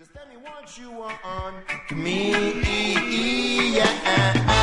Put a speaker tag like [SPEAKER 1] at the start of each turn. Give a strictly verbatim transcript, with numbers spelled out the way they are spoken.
[SPEAKER 1] Just tell me what you want to me, yeah.